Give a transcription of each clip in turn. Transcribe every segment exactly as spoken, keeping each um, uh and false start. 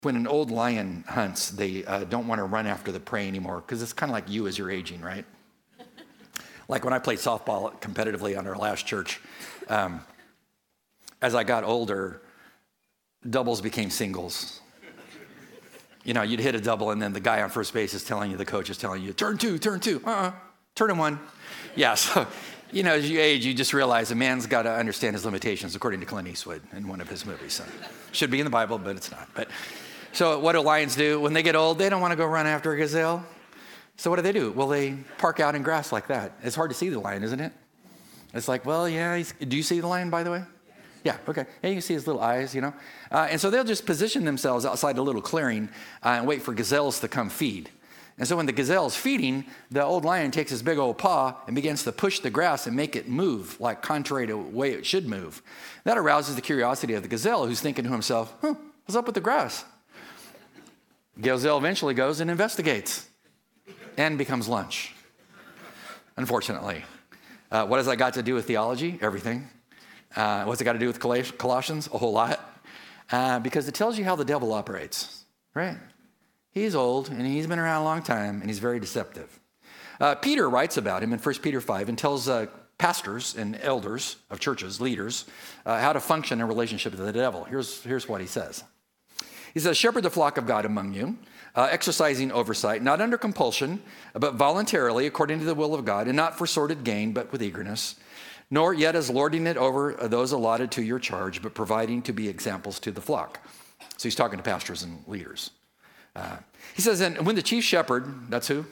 When an old lion hunts, they uh, don't want to run after the prey anymore because it's kind of like you as you're aging, right? Like when I played softball competitively on our last church, um, as I got older, doubles became singles. You know, you'd hit a double and then the guy on first base is telling you, the coach is telling you, turn two, turn two, uh-uh, turn and one. Yeah, so, you know, as you age, you just realize a man's got to understand his limitations, according to Clint Eastwood in one of his movies. So, should be in the Bible, but it's not. But so what do lions do? When they get old, they don't want to go run after a gazelle. So what do they do? Well, they park out in grass like that. It's hard to see the lion, isn't it? It's like, well, yeah, he's, do you see the lion, by the way? Yeah, okay. And you can see his little eyes, you know. Uh, and so they'll just position themselves outside a little clearing uh, and wait for gazelles to come feed. And so when the gazelle's feeding, the old lion takes his big old paw and begins to push the grass and make it move, like contrary to the way it should move. That arouses the curiosity of the gazelle, who's thinking to himself, huh, what's up with the grass? Gazelle eventually goes and investigates and becomes lunch, unfortunately. Uh, what has that got to do with theology? Everything. Uh, what's it got to do with Colossians? A whole lot. Uh, because it tells you how the devil operates, right? He's old, and he's been around a long time, and he's very deceptive. Uh, Peter writes about him in First Peter five and tells uh, pastors and elders of churches, leaders, uh, how to function in relationship with the devil. Here's, here's what he says. He says, shepherd the flock of God among you, uh, exercising oversight, not under compulsion, but voluntarily, according to the will of God, and not for sordid gain, but with eagerness, nor yet as lording it over those allotted to your charge, but providing to be examples to the flock. So he's talking to pastors and leaders. Uh, he says, and when the chief shepherd, that's who?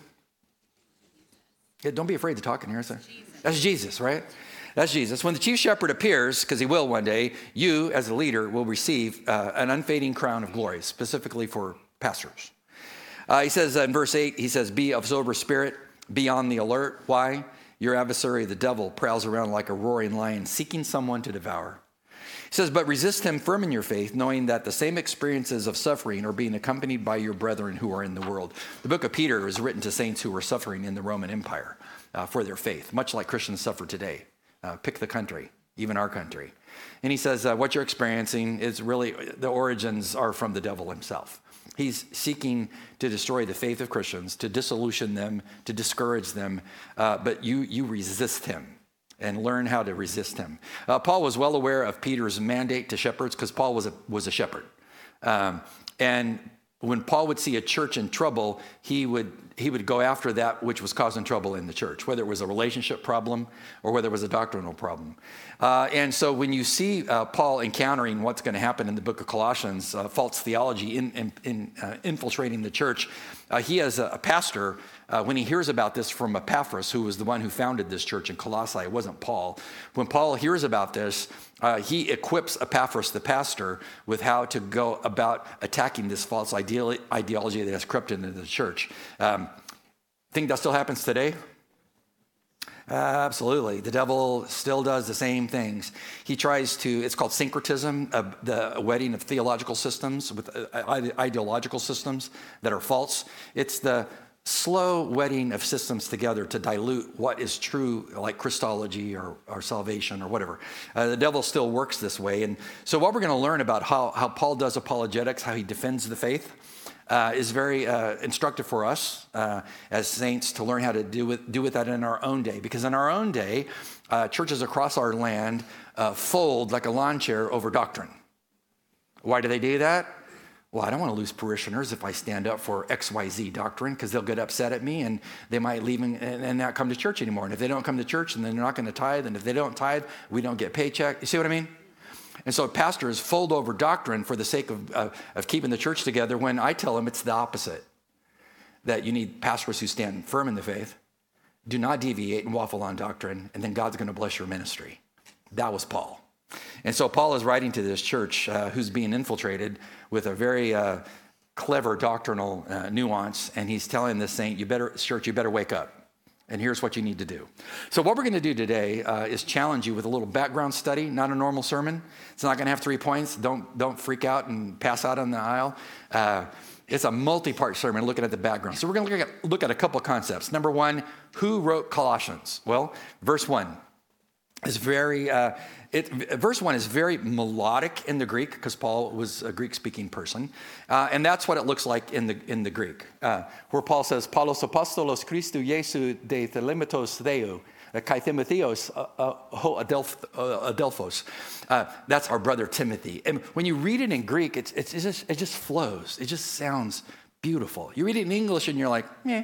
Yeah, don't be afraid to talk in here. Jesus. That's Jesus, right? That's Jesus. When the chief shepherd appears, because he will one day, you as a leader will receive uh, an unfading crown of glory, specifically for pastors. Uh, he says uh, in verse eight, he says, be of sober spirit, be on the alert. Why? Your adversary, the devil, prowls around like a roaring lion, seeking someone to devour. He says, but resist him firm in your faith, knowing that the same experiences of suffering are being accompanied by your brethren who are in the world. The book of Peter is written to saints who were suffering in the Roman Empire uh, for their faith, much like Christians suffer today. Uh, pick the country, even our country. And he says, uh, what you're experiencing is really, the origins are from the devil himself. He's seeking to destroy the faith of Christians, to disillusion them, to discourage them, uh, but you you resist him and learn how to resist him. Uh, Paul was well aware of Peter's mandate to shepherds because Paul was a, was a shepherd. Um, and when Paul would see a church in trouble, he would he would go after that which was causing trouble in the church, whether it was a relationship problem or whether it was a doctrinal problem. Uh, and so when you see uh, Paul encountering what's going to happen in the book of Colossians, uh, false theology in, in, in uh, infiltrating the church, uh, he as a, a pastor, uh, when he hears about this from Epaphras, who was the one who founded this church in Colossae, it wasn't Paul. When Paul hears about this, uh, he equips Epaphras, the pastor, with how to go about attacking this false ideal, ideology that has crept into the church. Um, think that still happens today? Uh, absolutely. The devil still does the same things. He tries to, it's called syncretism, uh, the wedding of theological systems with uh, ideological systems that are false. It's the slow wedding of systems together to dilute what is true, like Christology or, or salvation or whatever. Uh, the devil still works this way. And so what we're going to learn about how, how Paul does apologetics, how he defends the faith, Uh, is very uh, instructive for us uh, as saints to learn how to do with, do with that in our own day. Because in our own day, uh, churches across our land uh, fold like a lawn chair over doctrine. Why do they do that? Well, I don't want to lose parishioners if I stand up for X Y Z doctrine because they'll get upset at me and they might leave and, and not come to church anymore. And if they don't come to church, then they're not going to tithe. And if they don't tithe, we don't get paycheck. You see what I mean? And so pastors fold over doctrine for the sake of, uh, of keeping the church together when I tell them it's the opposite, that you need pastors who stand firm in the faith, do not deviate and waffle on doctrine, and then God's going to bless your ministry. That was Paul. And so Paul is writing to this church uh, who's being infiltrated with a very uh, clever doctrinal uh, nuance, and he's telling this saint, you better, church, you better wake up. And here's what you need to do. So what we're going to do today uh, is challenge you with a little background study, not a normal sermon. It's not going to have three points. Don't don't freak out and pass out on the aisle. Uh, it's a multi-part sermon looking at the background. So we're going to look at, look at a couple concepts. Number one, who wrote Colossians? Well, verse one. is very, uh, it, verse one is very melodic in the Greek because Paul was a Greek-speaking person. Uh, and that's what it looks like in the in the Greek, uh, where Paul says, Paulos apostolos Christou Jesu de thelemetos Theou, kai Timotheos ho adelphos. Uh, that's our brother Timothy. And when you read it in Greek, it's, it's, it's just, it just flows. It just sounds beautiful. You read it in English and you're like, eh.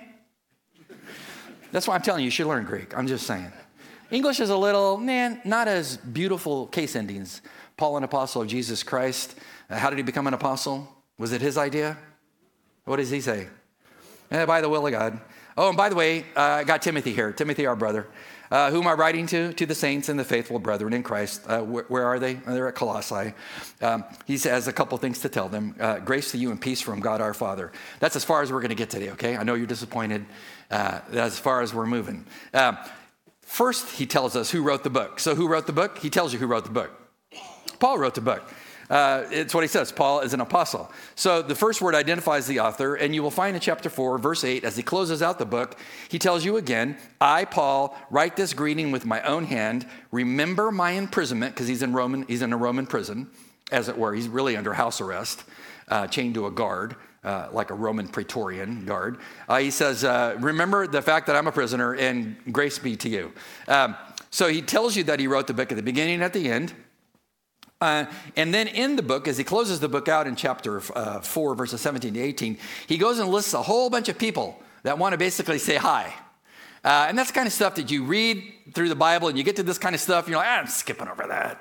That's why I'm telling you, you should learn Greek. I'm just saying. English is a little, man, not as beautiful case endings. Paul, an apostle of Jesus Christ. Uh, how did he become an apostle? Was it his idea? What does he say? Eh, by the will of God. Oh, and by the way, uh, I got Timothy here. Timothy, our brother. Uh, who am I writing to? To the saints and the faithful brethren in Christ. Uh, wh- where are they? They're at Colossae. Um, he has a couple things to tell them. Uh, grace to you and peace from God our Father. That's as far as we're going to get today, okay? I know you're disappointed. Uh, that's as far as we're moving. Um, first, he tells us who wrote the book. So who wrote the book? He tells you who wrote the book. Paul wrote the book. Uh, it's what he says. Paul is an apostle. So the first word identifies the author, and you will find in chapter four, verse eight, as he closes out the book, he tells you again, I, Paul, write this greeting with my own hand. Remember my imprisonment, because he's in Roman, he's in a Roman prison, as it were. He's really under house arrest, uh, chained to a guard, uh, like a Roman Praetorian guard. Uh, he says, uh, remember the fact that I'm a prisoner, and grace be to you. Um, so he tells you that he wrote the book at the beginning and at the end. Uh, and then in the book, as he closes the book out in chapter uh, four, verses seventeen to eighteen, he goes and lists a whole bunch of people that want to basically say hi. Uh, and that's the kind of stuff that you read through the Bible and you get to this kind of stuff, and you're like, ah, I'm skipping over that.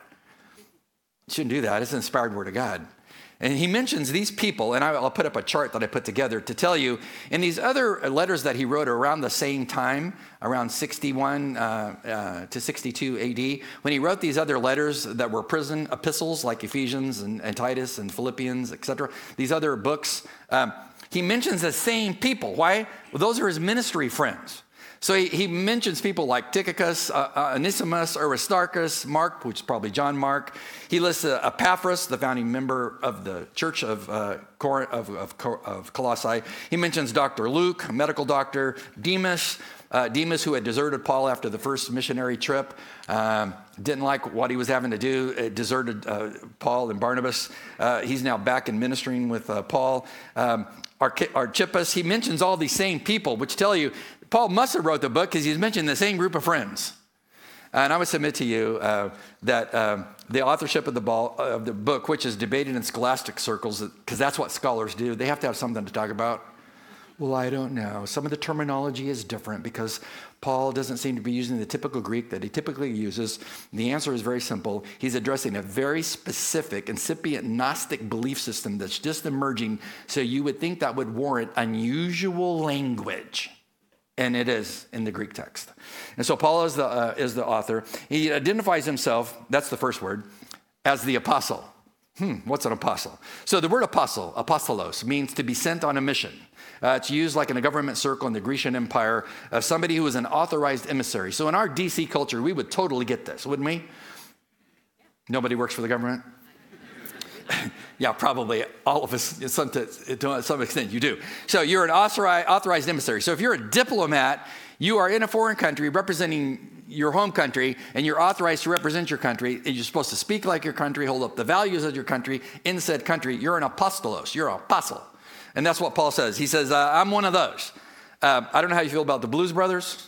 You shouldn't do that. It's an inspired word of God. And he mentions these people, and I'll put up a chart that I put together to tell you, in these other letters that he wrote around the same time, around sixty-one uh, uh, to sixty-two A D, when he wrote these other letters that were prison epistles, like Ephesians and, and Titus and Philippians, et cetera, these other books, um, he mentions the same people. Why? Well, those are his ministry friends. So he, he mentions people like Tychicus, uh, uh, Onesimus, Aristarchus, Mark, which is probably John Mark. He lists uh, Epaphras, the founding member of the church of, uh, Cor- of, of, of Colossae. He mentions Doctor Luke, a medical doctor, Demas, uh, Demas who had deserted Paul after the first missionary trip, um, didn't like what he was having to do, uh, deserted uh, Paul and Barnabas. Uh, he's now back and ministering with uh, Paul. Um, Archippus, he mentions all these same people, which tell you Paul must have wrote the book because he's mentioned the same group of friends. And I would submit to you uh, that um, the authorship of the, ball, uh, of the book, which is debated in scholastic circles, because that's what scholars do, they have to have something to talk about. Well, I don't know. Some of the terminology is different because Paul doesn't seem to be using the typical Greek that he typically uses. The answer is very simple. He's addressing a very specific, incipient Gnostic belief system that's just emerging, so you would think that would warrant unusual language. And it is in the Greek text. And so Paul is the, uh, is the author. He identifies himself, that's the first word, as the apostle. Hmm, what's an apostle? So the word apostle, apostolos, means to be sent on a mission. Uh, it's used like in a government circle in the Grecian Empire of somebody who is an authorized emissary. So in our D C culture, we would totally get this, wouldn't we? Nobody works for the government? Yeah, probably all of us, some to, to some extent, you do. So you're an authorized, authorized emissary. So if you're a diplomat, you are in a foreign country representing your home country, and you're authorized to represent your country, and you're supposed to speak like your country, hold up the values of your country in said country. You're an apostolos. You're an apostle. And that's what Paul says. He says, uh, I'm one of those. Uh, I don't know how you feel about the Blues Brothers.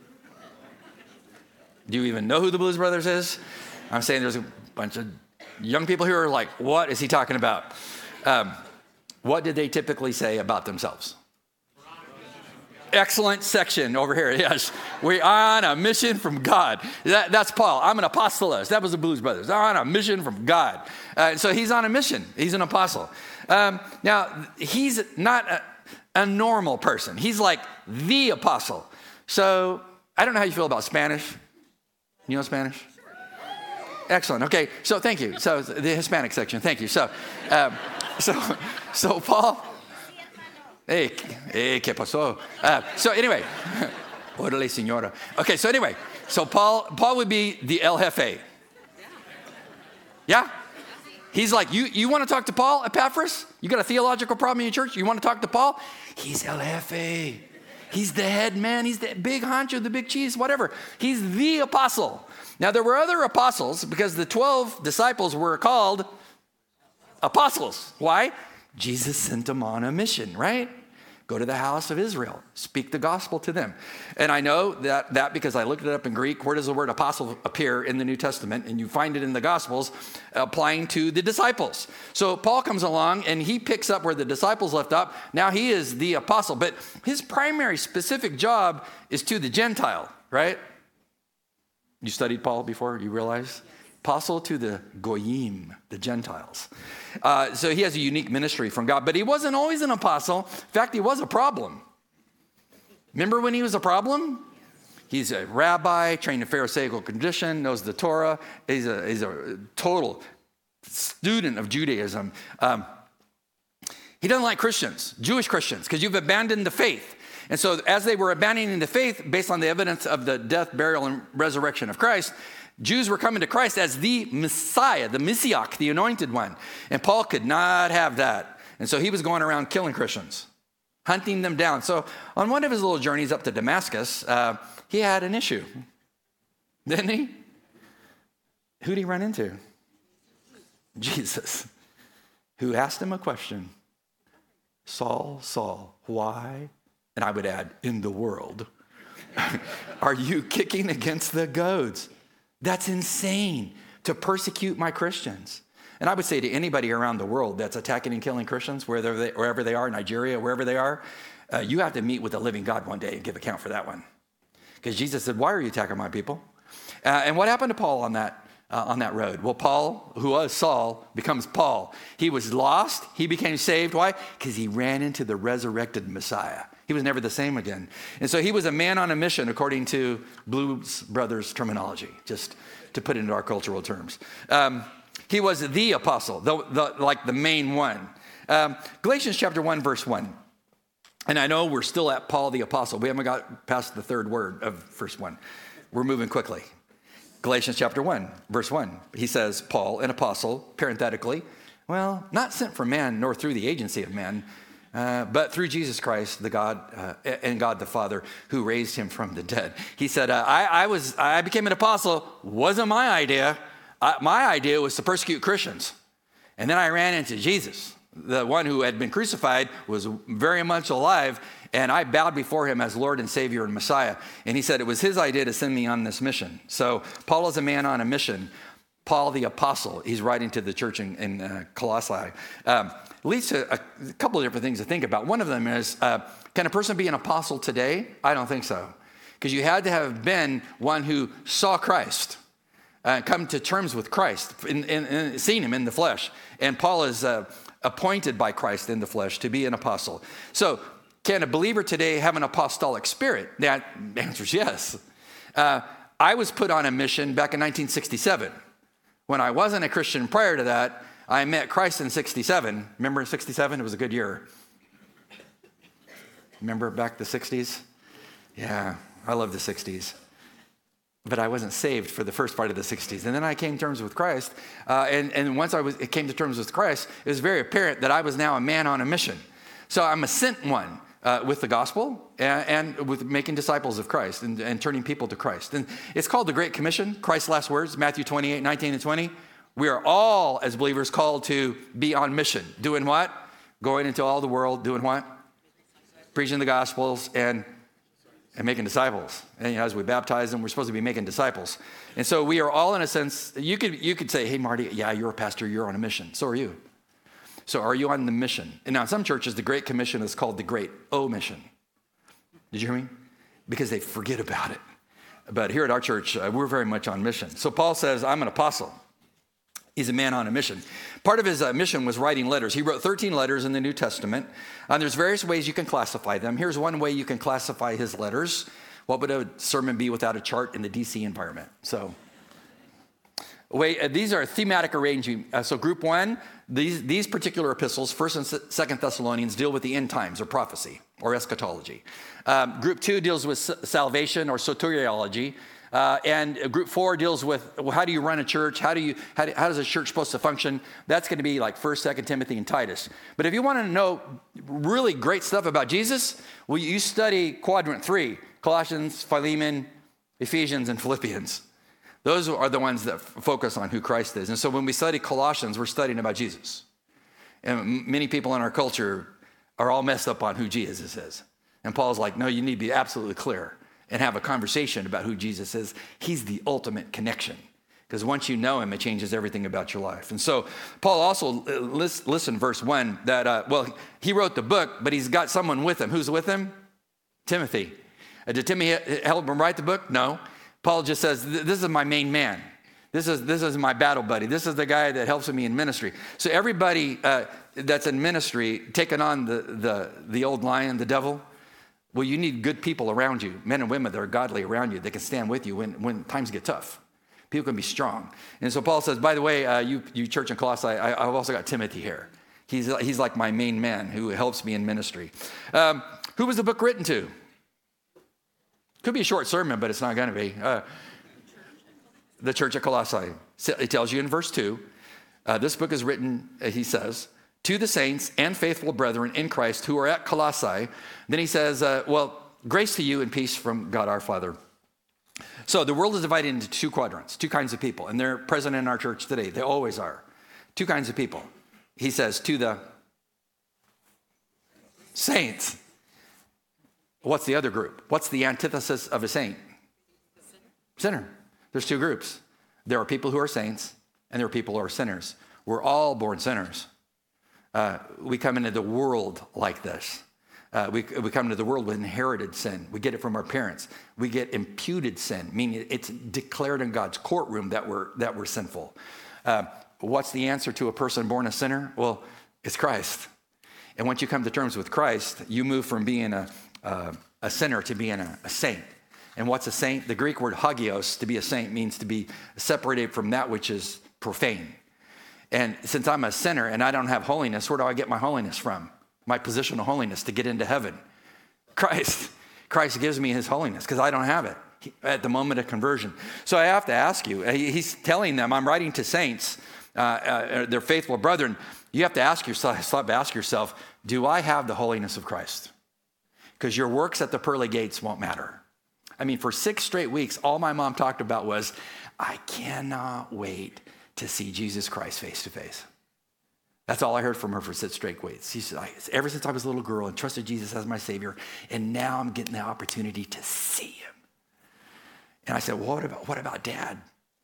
Do you even know who the Blues Brothers is? I'm saying there's a bunch of young people here are like, what is he talking about? Um, what did they typically say about themselves? Excellent section over here. Yes, we are on a mission from God. That, that's Paul. I'm an apostolos. That was the Blues Brothers. They're on a mission from God. Uh, so he's on a mission. He's an apostle. Um, now, he's not a, a normal person. He's like the apostle. So I don't know how you feel about Spanish. You know Spanish? Excellent. Okay. So thank you. So the Hispanic section. Thank you. So, um, so, so Paul. Hey, hey, ¿qué pasó? Uh, so anyway, órale, señora. Okay. So anyway, so Paul, Paul would be the El Jefe. Yeah. He's like, you, you want to talk to Paul, Epaphras? You got a theological problem in your church? You want to talk to Paul? He's El Jefe. He's the head man. He's the big honcho, the big cheese, whatever. He's the apostle. Now, there were other apostles because the twelve disciples were called apostles. Why? Jesus sent them on a mission, right? Go to the house of Israel, speak the gospel to them. And I know that, that because I looked it up in Greek, where does the word apostle appear in the New Testament? And you find it in the Gospels applying to the disciples. So Paul comes along and he picks up where the disciples left up. Now he is the apostle, but his primary specific job is to the Gentile, right? You studied Paul before, you realize? Apostle to the Goyim, the Gentiles. Uh, so he has a unique ministry from God, but he wasn't always an apostle. In fact, he was a problem. Remember when he was a problem? He's a rabbi, trained in Pharisaical condition, knows the Torah. He's a, he's a total student of Judaism. Um, he doesn't like Christians, Jewish Christians, because you've abandoned the faith. And so as they were abandoning the faith based on the evidence of the death, burial, and resurrection of Christ, Jews were coming to Christ as the Messiah, the Messiah, the anointed one. And Paul could not have that. And so he was going around killing Christians, hunting them down. So on one of his little journeys up to Damascus, uh, he had an issue, didn't he? Who did he run into? Jesus, who asked him a question. Saul, Saul, why? And I would add, in the world, are you kicking against the goads? That's insane to persecute my Christians. And I would say to anybody around the world that's attacking and killing Christians, wherever they, wherever they are, Nigeria, wherever they are, uh, you have to meet with the living God one day and give account for that one. Because Jesus said, why are you attacking my people? Uh, and what happened to Paul on that, uh, on that road? Well, Paul, who was Saul, becomes Paul. He was lost. He became saved. Why? Because he ran into the resurrected Messiah. He was never the same again. And so he was a man on a mission, according to Blues Brothers terminology, just to put it into our cultural terms. Um, he was the apostle, the, the, like the main one. Um, Galatians chapter one, verse one. And I know we're still at Paul the apostle. We haven't got past the third word of verse one. We're moving quickly. Galatians chapter one, verse one. He says, Paul, an apostle, parenthetically, well, not sent from man, nor through the agency of man, Uh, but through Jesus Christ, the God uh, and God the Father, who raised him from the dead. He said, uh, I, I was, I became an apostle. Wasn't my idea. Uh, my idea was to persecute Christians. And then I ran into Jesus, the one who had been crucified, was very much alive. And I bowed before him as Lord and Savior and Messiah. And he said it was his idea to send me on this mission. So Paul is a man on a mission. Paul the apostle, he's writing to the church in, in uh, Colossae. Um, leads to a, a couple of different things to think about. One of them is, uh, can a person be an apostle today? I don't think so. Because you had to have been one who saw Christ, uh, come to terms with Christ, in, in, in, seen him in the flesh. And Paul is uh, appointed by Christ in the flesh to be an apostle. So can a believer today have an apostolic spirit? That answer is yes. Uh, I was put on a mission back in nineteen sixty-seven. When I wasn't a Christian prior to that, I met Christ in sixty-seven. Remember sixty-seven? It was a good year. Remember back the sixties? Yeah, I love the sixties. But I wasn't saved for the first part of the sixties. And then I came to terms with Christ. Uh, and, and once I was, it came to terms with Christ, it was very apparent that I was now a man on a mission. So I'm a sent one uh, with the gospel and, and with making disciples of Christ and, and turning people to Christ. And it's called the Great Commission, Christ's last words, Matthew twenty-eight, nineteen and twenty. We are all, as believers, called to be on mission. Doing what? Going into all the world, doing what? Preaching the gospels and, and making disciples. And you know, as we baptize them, we're supposed to be making disciples. And so we are all, in a sense, you could, you could say, hey, Marty, yeah, you're a pastor, you're on a mission. So are you. So are you on the mission? And now in some churches, the Great Commission is called the Great Omission. Did you hear me? Because they forget about it. But here at our church, uh, we're very much on mission. So Paul says, I'm an apostle. He's a man on a mission. Part of his uh, mission was writing letters. He wrote thirteen letters in the New Testament. And there's various ways you can classify them. Here's one way you can classify his letters. What would a sermon be without a chart in the D C environment? So wait, uh, these are thematic arranging. Uh, so group one, these, these particular epistles, First and Second Thessalonians, deal with the end times or prophecy or eschatology. Um, group two deals with salvation or soteriology. Uh, and group four deals with, well, how do you run a church? How do you how, do, how is a church supposed to function? That's going to be like First, Second Timothy, and Titus. But if you want to know really great stuff about Jesus, well, you study quadrant three: Colossians, Philemon, Ephesians, and Philippians. Those are the ones that f- focus on who Christ is. And so when we study Colossians, we're studying about Jesus. And m- many people in our culture are all messed up on who Jesus is. And Paul's like, no, you need to be absolutely clear and have a conversation about who Jesus is. He's the ultimate connection. Because once you know him, it changes everything about your life. And so Paul also, listen, listen verse one, that, uh, well, he wrote the book, but he's got someone with him. Who's with him? Timothy. Uh, did Timothy help him write the book? No. Paul just says, this is my main man. This is, this is my battle buddy. This is the guy that helps me in ministry. So everybody uh, that's in ministry, taking on the, the, the old lion, the devil, well, you need good people around you, men and women that are godly around you that can stand with you when, when times get tough. People can be strong. And so Paul says, by the way, uh, you, you church in Colossae, I, I've also got Timothy here. He's, he's like my main man who helps me in ministry. Um, who was the book written to? Could be a short sermon, but it's not going to be. Uh, the church at Colossae. It tells you in verse two, uh, this book is written, uh, he says, to the saints and faithful brethren in Christ who are at Colossae. Then he says, uh, well, grace to you and peace from God our Father. So the world is divided into two quadrants, two kinds of people, and they're present in our church today. They always are. Two kinds of people. He says, to the saints. What's the other group? What's the antithesis of a saint? Sinner. There's two groups. There are people who are saints, and there are people who are sinners. We're all born sinners. Uh, we come into the world like this. Uh, we, we come into the world with inherited sin. We get it from our parents. We get imputed sin, meaning it's declared in God's courtroom that we're, that we're sinful. Uh, what's the answer to a person born a sinner? Well, it's Christ. And once you come to terms with Christ, you move from being a, a, a sinner to being a, a saint. And what's a saint? The Greek word hagios, to be a saint, means to be separated from that which is profane. And since I'm a sinner and I don't have holiness, where do I get my holiness from? My position of holiness to get into heaven. Christ. Christ gives me his holiness because I don't have it at the moment of conversion. So I have to ask you, he's telling them, I'm writing to saints, uh, uh, they're faithful brethren. You have to ask yourself, ask yourself, do I have the holiness of Christ? Because your works at the pearly gates won't matter. I mean, for six straight weeks, all my mom talked about was, I cannot wait to see Jesus Christ face to face. That's all I heard from her for six straight weeks. She said, ever since I was a little girl and trusted Jesus as my Savior, and now I'm getting the opportunity to see him. And I said, well, what about, what about Dad?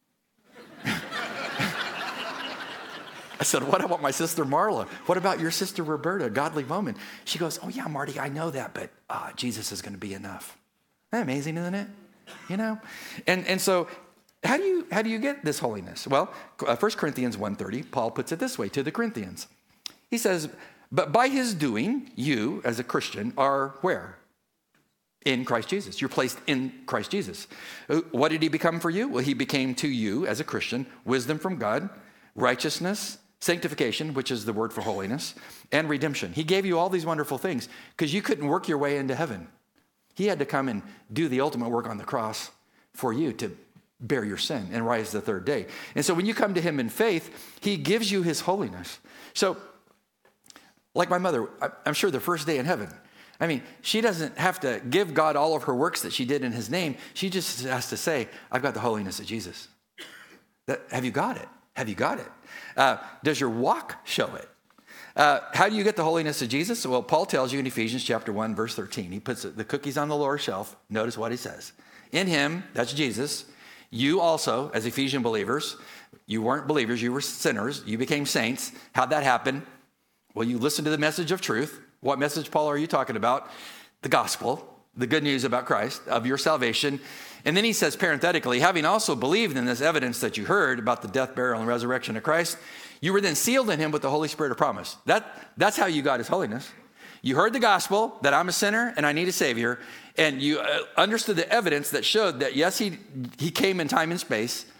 I said, what about my sister Marla? What about your sister Roberta, a godly woman? She goes, oh yeah, Marty, I know that, but uh, Jesus is going to be enough. Isn't that amazing, isn't it? You know? And and so how do you how do you get this holiness? Well, First Corinthians one thirty, Paul puts it this way to the Corinthians. He says, but by his doing, you as a Christian are where? In Christ Jesus. You're placed in Christ Jesus. What did he become for you? Well, he became to you as a Christian wisdom from God, righteousness, sanctification, which is the word for holiness, and redemption. He gave you all these wonderful things because you couldn't work your way into heaven. He had to come and do the ultimate work on the cross for you to bear your sin and rise the third day. And so when you come to him in faith, he gives you his holiness. So like my mother, I'm sure the first day in heaven, I mean, she doesn't have to give God all of her works that she did in his name. She just has to say, I've got the holiness of Jesus. That, have you got it? Have you got it? Uh, does your walk show it? Uh, how do you get the holiness of Jesus? Well, Paul tells you in Ephesians chapter one, verse thirteen. He puts the cookies on the lower shelf. Notice what he says. In him, that's Jesus, you also, as Ephesian believers, you weren't believers, you were sinners. You became saints. How'd that happen? Well, you listened to the message of truth. What message, Paul, are you talking about? The gospel, the good news about Christ, of your salvation. And then he says parenthetically, having also believed in this evidence that you heard about the death, burial, and resurrection of Christ, you were then sealed in him with the Holy Spirit of promise. That, that's how you got his holiness. You heard the gospel, that I'm a sinner and I need a Savior, and you uh, understood the evidence that showed that, yes, he, he came in time and space.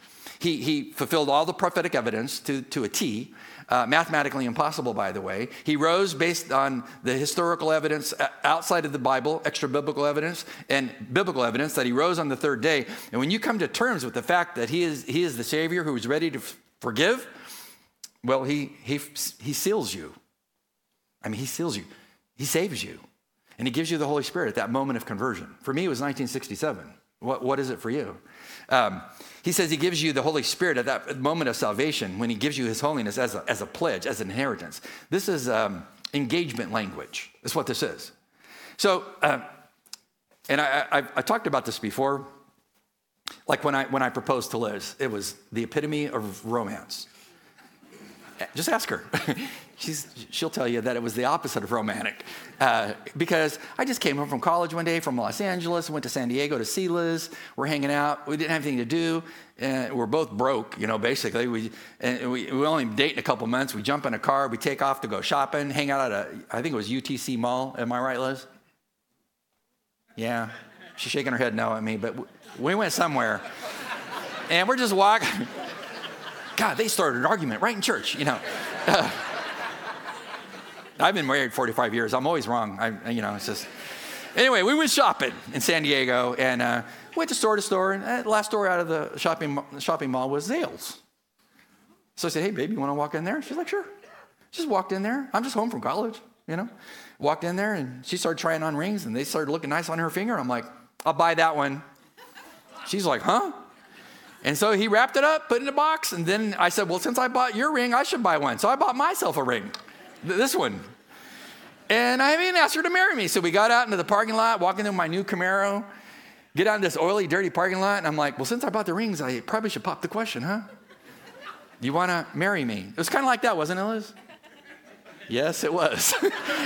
he, he fulfilled all the prophetic evidence to, to a T, uh, mathematically impossible, by the way. He rose based on the historical evidence outside of the Bible, extra biblical evidence, and biblical evidence that he rose on the third day. And when you come to terms with the fact that he is, he is the Savior who is ready to f- forgive, well, he, he, he seals you. I mean, he seals you. He saves you. And he gives you the Holy Spirit at that moment of conversion. For me, it was nineteen sixty-seven. What, what is it for you? Um, he says he gives you the Holy Spirit at that moment of salvation when he gives you his holiness as a, as a pledge, as an inheritance. This is um, engagement language. That's what this is. So, uh, and I, I, I talked about this before. Like when I, when I proposed to Liz, it was the epitome of romance. Just ask her. She's, she'll tell you that it was the opposite of romantic. Uh, because I just came home from college one day from Los Angeles, went to San Diego to see Liz. We're hanging out. We didn't have anything to do. And we're both broke, you know, basically. We, and we, we only dating a couple months. We jump in a car. We take off to go shopping, hang out at a, I think it was U T C Mall. Am I right, Liz? Yeah. She's shaking her head no at me. But we went somewhere. And we're just walking. God, they started an argument right in church, you know. Uh, I've been married forty-five years. I'm always wrong. I, you know, it's just. Anyway, we went shopping in San Diego and uh, went to store to store. And uh, the last store out of the shopping shopping mall was Zales. So I said, "Hey, baby, you want to walk in there?" She's like, "Sure." Just walked in there. I'm just home from college, you know. Walked in there and she started trying on rings and they started looking nice on her finger. I'm like, "I'll buy that one." She's like, "Huh?" And so he wrapped it up, put it in a box, and then I said, well, since I bought your ring, I should buy one. So I bought myself a ring, this one. And I even asked her to marry me. So we got out into the parking lot, walking through my new Camaro, get out in this oily, dirty parking lot, and I'm like, well, since I bought the rings, I probably should pop the question, huh? You want to marry me? It was kind of like that, wasn't it, Liz? Yes, it was.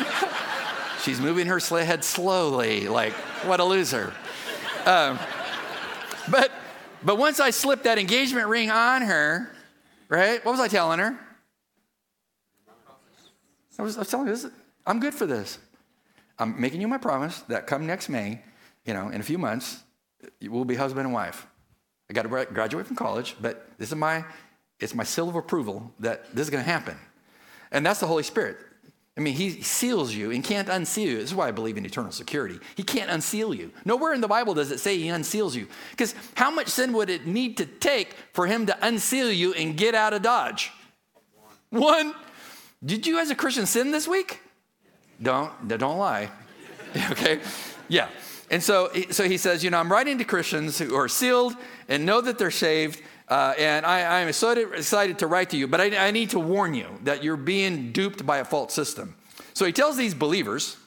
She's moving her head slowly, like, what a loser. Um, but... But once I slipped that engagement ring on her, right? What was I telling her? I was, I was telling her, this, I'm good for this. I'm making you my promise that come next May, you know, in a few months, we'll be husband and wife. I got to graduate from college, but this is my, it's my seal of approval that this is going to happen. And that's the Holy Spirit. I mean, he seals you and can't unseal you. This is why I believe in eternal security. He can't unseal you. Nowhere in the Bible does it say he unseals you. Because how much sin would it need to take for him to unseal you and get out of Dodge? One. One. Did you as a Christian sin this week? Don't, don't lie. Okay? Yeah. And so, so he says, you know, I'm writing to Christians who are sealed and know that they're saved. Uh, and I, I'm so excited to write to you, but I, I need to warn you that you're being duped by a false system. So he tells these believers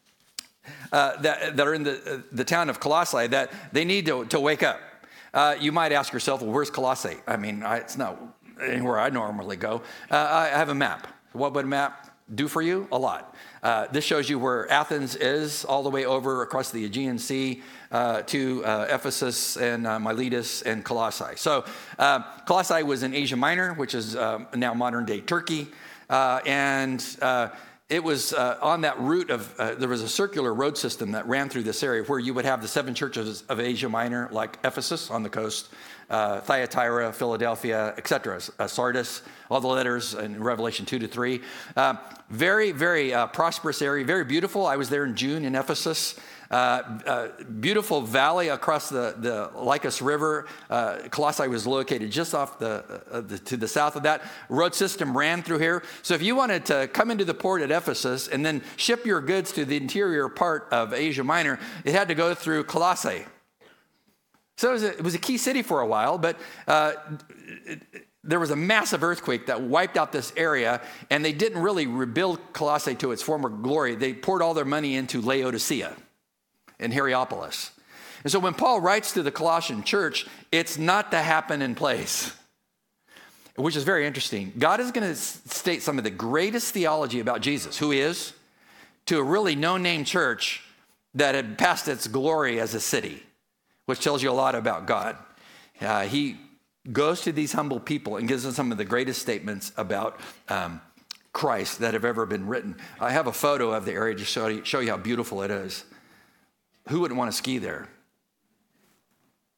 uh, that, that are in the, uh, the town of Colossae that they need to, to wake up. Uh, you might ask yourself, well, where's Colossae? I mean, I, it's not anywhere I normally go. Uh, I have a map. What would a map do for you? A lot. Uh, this shows you where Athens is, all the way over across the Aegean Sea uh, to uh, Ephesus and uh, Miletus and Colossae. So uh, Colossae was in Asia Minor, which is uh, now modern-day Turkey. Uh, and uh, it was uh, on that route of, uh, there was a circular road system that ran through this area where you would have the seven churches of Asia Minor, like Ephesus on the coast, uh, Thyatira, Philadelphia, et cetera, uh, Sardis, all the letters in Revelation two to three. Uh, very, very uh, prosperous area, very beautiful. I was there in June in Ephesus. Uh, uh, beautiful valley across the, the Lycus River. Uh, Colossae was located just off the, uh, the, to the south of that. Road system ran through here. So if you wanted to come into the port at Ephesus and then ship your goods to the interior part of Asia Minor, it had to go through Colossae. So it was a, it was a key city for a while, but uh, it, there was a massive earthquake that wiped out this area, and they didn't really rebuild Colossae to its former glory. They poured all their money into Laodicea and Hierapolis. And so when Paul writes to the Colossian church, it's not to happen in place, which is very interesting. God is going to state some of the greatest theology about Jesus, who he is, to a really no-name church that had passed its glory as a city, which tells you a lot about God. Uh, he goes to these humble people and gives them some of the greatest statements about um, Christ that have ever been written. I have a photo of the area to show you, show you how beautiful it is. Who wouldn't want to ski there?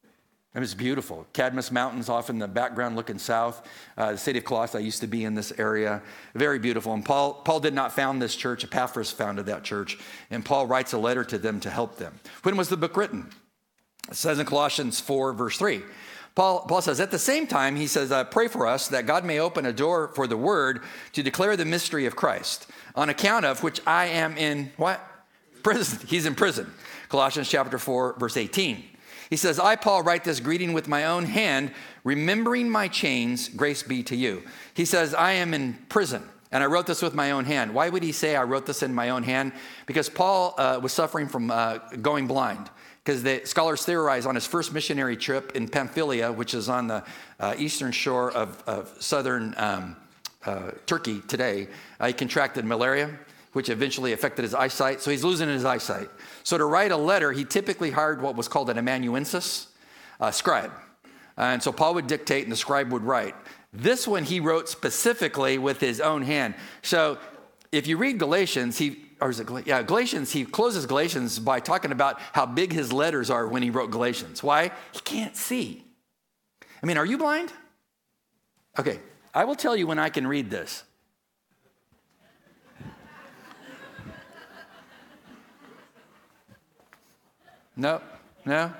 It was beautiful. Cadmus Mountains off in the background looking south. Uh, the city of Colossae used to be in this area. Very beautiful. And Paul, Paul did not found this church. Epaphras founded that church. And Paul writes a letter to them to help them. When was the book written? It says in Colossians four, verse three. Paul, Paul says, at the same time, he says, uh, pray for us that God may open a door for the word to declare the mystery of Christ, on account of which I am in what? Prison. He's in prison. Colossians chapter four, verse eighteen. He says, I, Paul, write this greeting with my own hand, remembering my chains, grace be to you. He says, I am in prison, and I wrote this with my own hand. Why would he say I wrote this in my own hand? Because Paul uh, was suffering from uh, going blind. Because the scholars theorize on his first missionary trip in Pamphylia, which is on the uh, eastern shore of, of southern um, uh, Turkey today, uh, he contracted malaria, which eventually affected his eyesight. So he's losing his eyesight. So to write a letter, he typically hired what was called an amanuensis, a scribe. And so Paul would dictate and the scribe would write. This one he wrote specifically with his own hand. So if you read Galatians, he, or is it, yeah, Galatians, he closes Galatians by talking about how big his letters are when he wrote Galatians. Why? He can't see. I mean, are you blind? Okay, I will tell you when I can read this. No, no.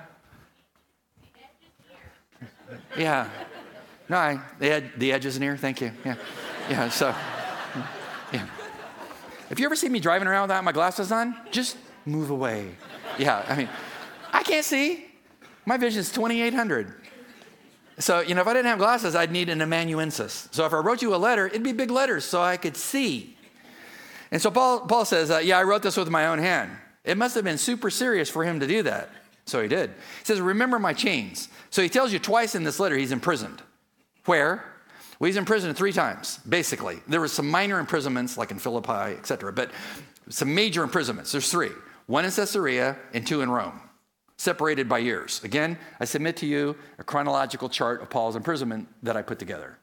Yeah. No, I, the, ed, the edge is near. Thank you. Yeah. Yeah. So, yeah. If you ever see me driving around without my glasses on, just move away. Yeah. I mean, I can't see. My vision is twenty-eight hundred. So, you know, if I didn't have glasses, I'd need an amanuensis. So if I wrote you a letter, it'd be big letters so I could see. And so Paul, Paul says, uh, yeah, I wrote this with my own hand. It must have been super serious for him to do that. So he did. He says, remember my chains. So he tells you twice in this letter he's imprisoned. Where? Well, he's imprisoned three times, basically. There were some minor imprisonments, like in Philippi, et cetera, but some major imprisonments. There's three. One in Caesarea and two in Rome, separated by years. Again, I submit to you a chronological chart of Paul's imprisonment that I put together.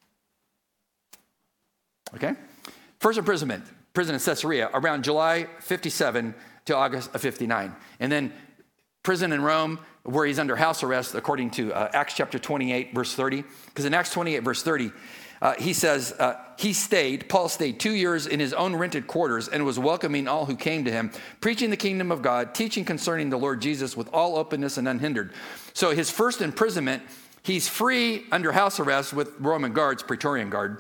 Okay? First imprisonment, prison in Caesarea, around July fifty-seven to August of fifty-nine. And then prison in Rome, where he's under house arrest, according to uh, Acts chapter twenty-eight, verse thirty. Because in Acts twenty-eight, verse thirty, uh, he says, uh, he stayed, Paul stayed two years in his own rented quarters and was welcoming all who came to him, preaching the kingdom of God, teaching concerning the Lord Jesus with all openness and unhindered. So his first imprisonment, he's free under house arrest with Roman guards, Praetorian Guard,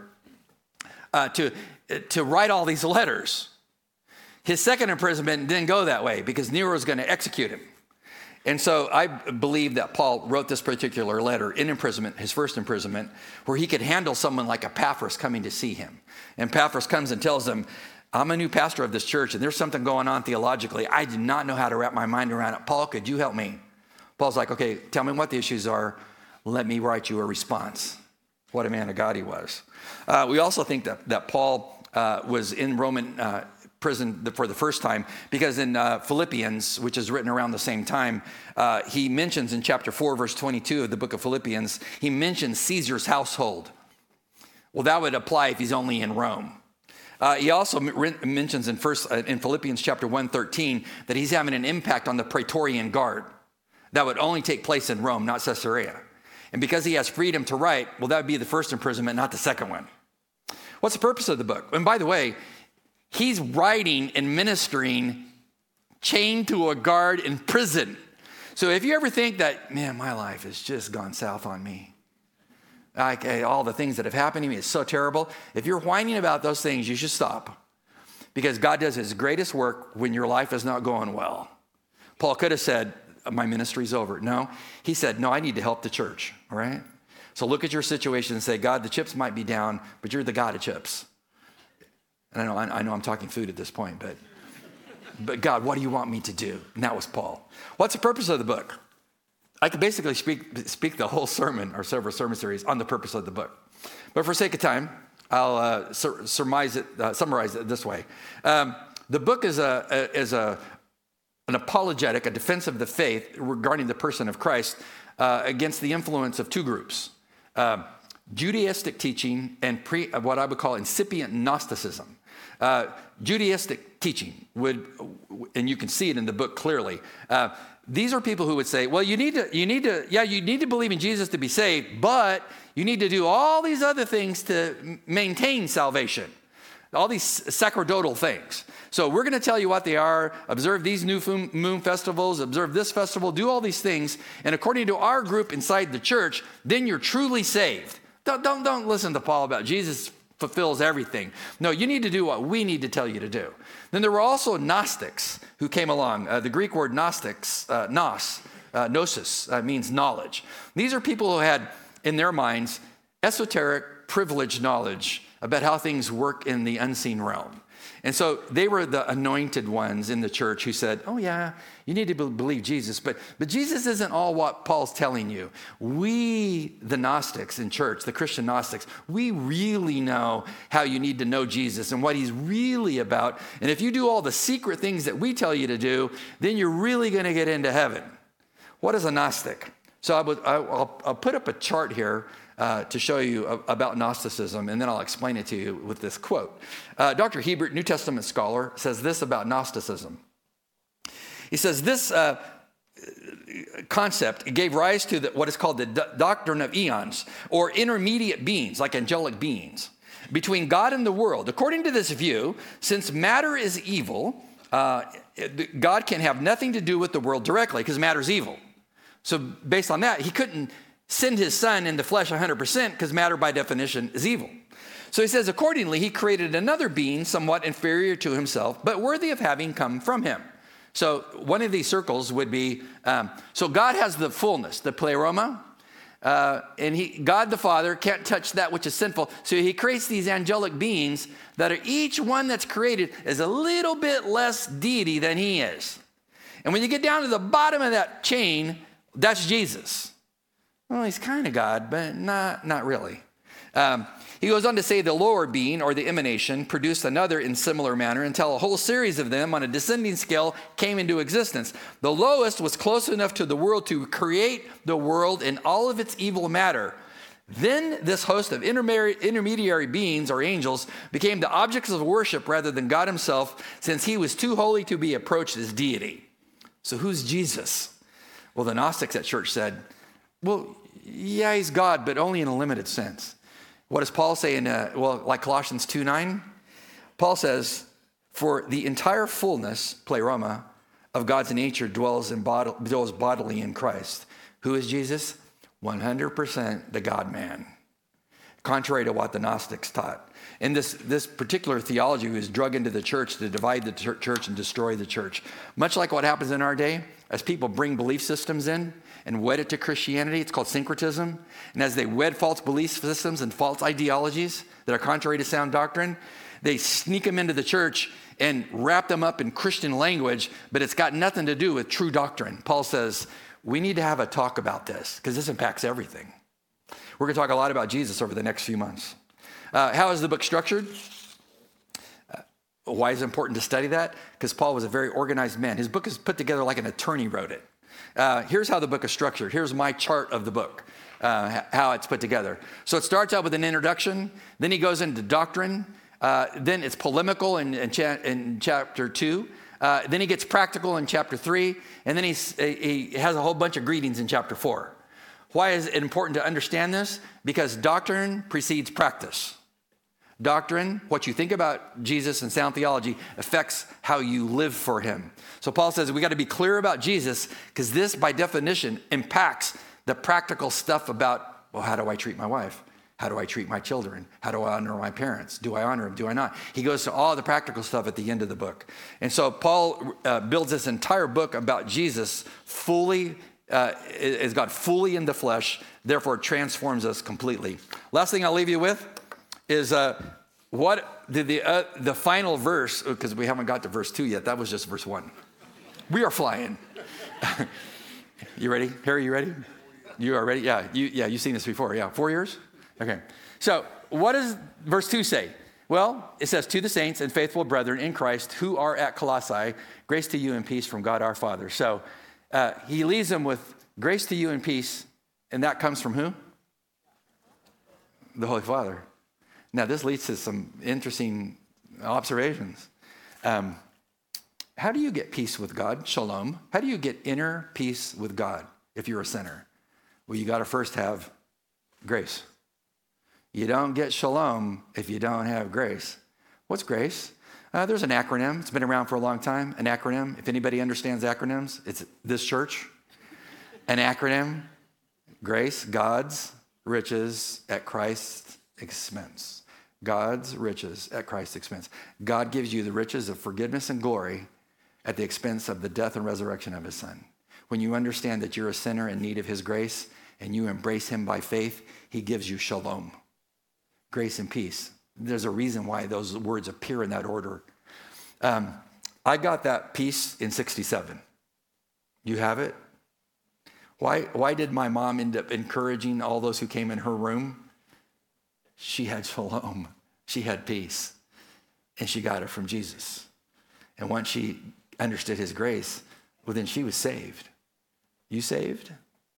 uh, to, to write all these letters. His second imprisonment didn't go that way because Nero was going to execute him. And so I believe that Paul wrote this particular letter in imprisonment, his first imprisonment, where he could handle someone like Epaphras coming to see him. And Epaphras comes and tells him, I'm a new pastor of this church, and there's something going on theologically. I do not know how to wrap my mind around it. Paul, could you help me? Paul's like, okay, tell me what the issues are. Let me write you a response. What a man of God he was. Uh, we also think that, that Paul uh, was in Roman uh, prison for the first time, because in uh, Philippians, which is written around the same time, uh, he mentions in chapter four, verse twenty-two of the book of Philippians, he mentions Caesar's household. Well, that would apply if he's only in Rome. Uh, he also m- mentions in first uh, in Philippians chapter one thirteen that he's having an impact on the Praetorian Guard. That would only take place in Rome, not Caesarea. And because he has freedom to write, well, that would be the first imprisonment, not the second one. What's the purpose of the book? And by the way, he's writing and ministering chained to a guard in prison. So if you ever think that, man, my life has just gone south on me, like all the things that have happened to me is so terrible. If you're whining about those things, you should stop, because God does his greatest work when your life is not going well. Paul could have said, my ministry's over. No, he said, no, I need to help the church, all right? So look at your situation and say, God, the chips might be down, but you're the God of chips. And I know, I know I'm talking food at this point, but, but God, what do you want me to do? And that was Paul. What's the purpose of the book? I could basically speak, speak the whole sermon or several sermon series on the purpose of the book. But for sake of time, I'll uh, sur- surmise it, uh, summarize it this way. Um, the book is, a, a, is a, an apologetic, a defense of the faith regarding the person of Christ uh, against the influence of two groups. Uh, Judaistic teaching and pre, what I would call incipient Gnosticism. Uh, Judaistic teaching would, and you can see it in the book clearly, uh, these are people who would say, well, you need to, you need to, yeah, you need to believe in Jesus to be saved, but you need to do all these other things to maintain salvation. All these sacerdotal things. So we're going to tell you what they are. Observe these new moon festivals. Observe this festival. Do all these things. And according to our group inside the church, then you're truly saved. Don't, don't, don't listen to Paul about Jesus fulfills everything. No, you need to do what we need to tell you to do. Then there were also Gnostics who came along. Uh, the Greek word Gnostics, uh, nos, uh, gnosis, uh, means knowledge. These are people who had in their minds esoteric, privileged knowledge about how things work in the unseen realm. And so they were the anointed ones in the church who said, oh yeah, you need to believe Jesus, but, but Jesus isn't all what Paul's telling you. We, the Gnostics in church, the Christian Gnostics, we really know how you need to know Jesus and what he's really about. And if you do all the secret things that we tell you to do, then you're really going to get into heaven. What is a Gnostic? So I would, I'll, I'll put up a chart here Uh, to show you about Gnosticism, and then I'll explain it to you with this quote. Uh, Doctor Hebert, New Testament scholar, says this about Gnosticism. He says this uh, concept gave rise to the, what is called the do- doctrine of eons, or intermediate beings, like angelic beings, between God and the world. According to this view, since matter is evil, uh, God can have nothing to do with the world directly, because matter is evil. So based on that, he couldn't send his son in the flesh one hundred percent because matter by definition is evil. So he says, accordingly, he created another being somewhat inferior to himself, but worthy of having come from him. So one of these circles would be, um, so God has the fullness, the pleroma, uh, and he, God the Father can't touch that which is sinful. So he creates these angelic beings that are each one that's created is a little bit less deity than he is. And when you get down to the bottom of that chain, that's Jesus. Well, he's kind of God, but not, not really. Um, he goes on to say the lower being, or the emanation, produced another in similar manner until a whole series of them on a descending scale came into existence. The lowest was close enough to the world to create the world and all of its evil matter. Then this host of intermediary beings, or angels, became the objects of worship rather than God himself, since he was too holy to be approached as deity. So who's Jesus? Well, the Gnostics at church said, well, yeah, he's God, but only in a limited sense. What does Paul say in, uh, well, like Colossians two nine? Paul says, for the entire fullness, pleroma, of God's nature dwells, in bod- dwells bodily in Christ. Who is Jesus? one hundred percent the God-man, contrary to what the Gnostics taught. And this, this particular theology was drug into the church to divide the church and destroy the church. Much like what happens in our day, as people bring belief systems in and wed it to Christianity, it's called syncretism. And as they wed false belief systems and false ideologies that are contrary to sound doctrine, they sneak them into the church and wrap them up in Christian language, but it's got nothing to do with true doctrine. Paul says, we need to have a talk about this because this impacts everything. We're going to talk a lot about Jesus over the next few months. Uh, how is the book structured? Uh, why is it important to study that? Because Paul was a very organized man. His book is put together like an attorney wrote it. Uh, here's how the book is structured. Here's my chart of the book, uh, how it's put together. So it starts out with an introduction. Then he goes into doctrine. Uh, then it's polemical in, in, cha- in chapter two. Uh, then he gets practical in chapter three. And then he's, he has a whole bunch of greetings in chapter four. Why is it important to understand this? Because doctrine precedes practice. Doctrine, what you think about Jesus and sound theology, affects how you live for him. So Paul says we got to be clear about Jesus because this, by definition, impacts the practical stuff about, well, how do I treat my wife? How do I treat my children? How do I honor my parents? Do I honor them? Do I not? He goes to all the practical stuff at the end of the book. And so Paul uh, builds this entire book about Jesus fully, uh, is God fully in the flesh, therefore it transforms us completely. Last thing I'll leave you with is uh, what did the uh, the final verse, because we haven't got to verse two yet, that was just verse one. We are flying. You ready? Harry, you ready? You are ready? Yeah, you, yeah, you've seen this before. Yeah, four years? Okay. So what does verse two say? Well, it says, to the saints and faithful brethren in Christ who are at Colossae, grace to you and peace from God our Father. So uh, he leaves them with grace to you and peace, and that comes from who? The Holy Father. Now, this leads to some interesting observations. Um, how do you get peace with God? Shalom. How do you get inner peace with God if you're a sinner? Well, you got to first have grace. You don't get shalom if you don't have grace. What's grace? Uh, there's an acronym. It's been around for a long time. An acronym. If anybody understands acronyms, it's this church. An acronym. Grace, God's riches at Christ's expense. God's riches at Christ's expense. God gives you the riches of forgiveness and glory at the expense of the death and resurrection of his son. When you understand that you're a sinner in need of his grace and you embrace him by faith, he gives you shalom, grace and peace. There's a reason why those words appear in that order. Um, I got that peace in sixty-seven. You have it? Why, why did my mom end up encouraging all those who came in her room? She had shalom. She had peace. And she got it from Jesus. And once she understood his grace, well, then she was saved. You saved?